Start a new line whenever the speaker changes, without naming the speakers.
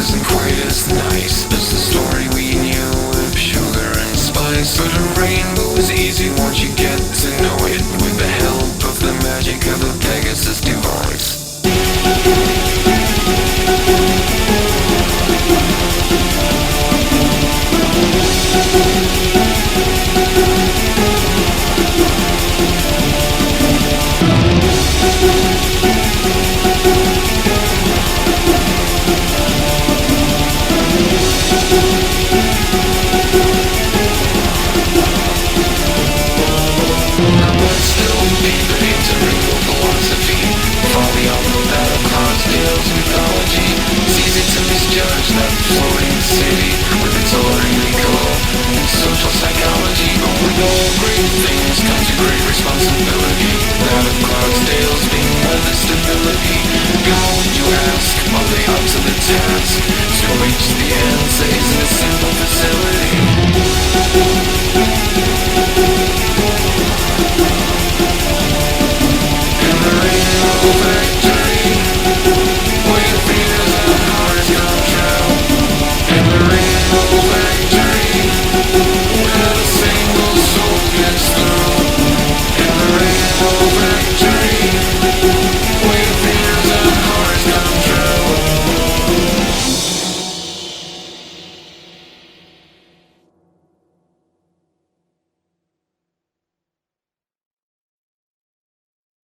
wasn't quite as nice as the story we knew of sugar and spice. But a rainbow is easy once you get to know it, with the help of the magic of a Pegasus device. Responsibility, that of Cloudsdale's being weather stability. Beyond you ask, are they up to the task? To reach the answer isn't a simple facility.